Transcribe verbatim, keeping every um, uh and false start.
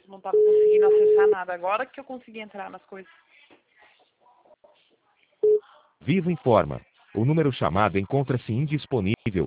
não tava conseguindo acessar nada. Agora que eu consegui entrar nas coisas. Vivo informa. O número chamado encontra-se indisponível.